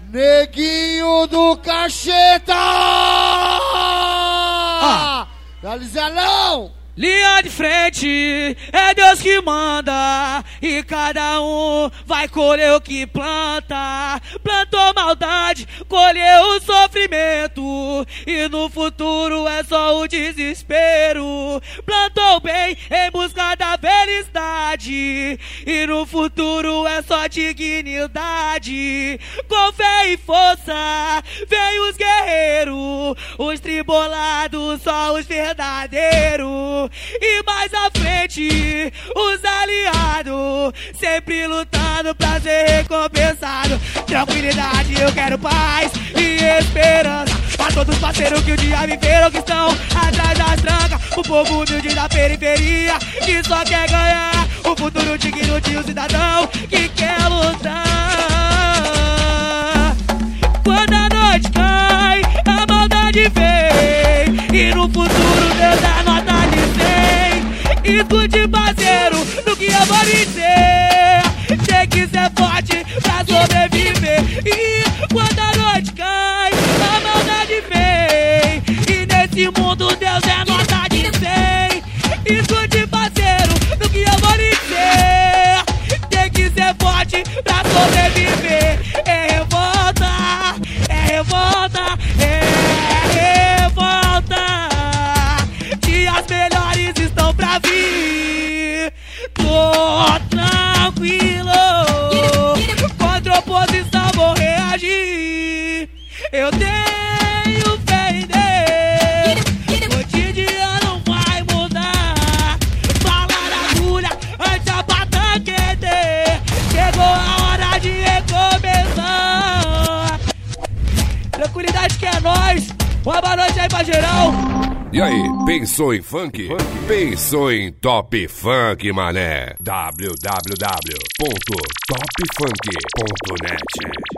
Neguinho do Cacheta! Galizelão! Linha de frente, é Deus que manda, e cada um vai colher o que planta. Plantou maldade, colheu o sofrimento, e no futuro é só o desespero. Plantou bem em busca da felicidade, e no futuro é só dignidade. Com fé e força, vem os guerreiros, os tribolados, só os verdadeiros. E mais à frente, os aliados, sempre lutando pra ser recompensado. Tranquilidade, eu quero paz e esperança pra todos os parceiros que um dia viveram, que estão atrás das trancas. O povo humilde da periferia, que só quer ganhar o futuro digno de um cidadão que quer lutar. Quando a noite cai, a maldade vem, e no futuro Deus dá nota de 100. Escute, parceiro, no que eu vou dizer. Tem que ser forte pra sobreviver. E quando a noite cai, a maldade vem, e nesse mundo Deus é nota de 100. Escute, parceiro, no que eu vou dizer. Tem que ser forte pra sobreviver. É revolta, é revolta, é revolta. Dias melhores estão pra vir. Tô tranquilo, contra oposição vou reagir. Eu tenho fé em Deus, o cotidiano vai mudar. Fala na agulha antes a batata quente. Chegou a hora de recomeçar. Tranquilidade que é nóis. Uma boa noite aí pra geral. E aí, pensou em funk? Pensou em Top Funk, mané. www.topfunk.net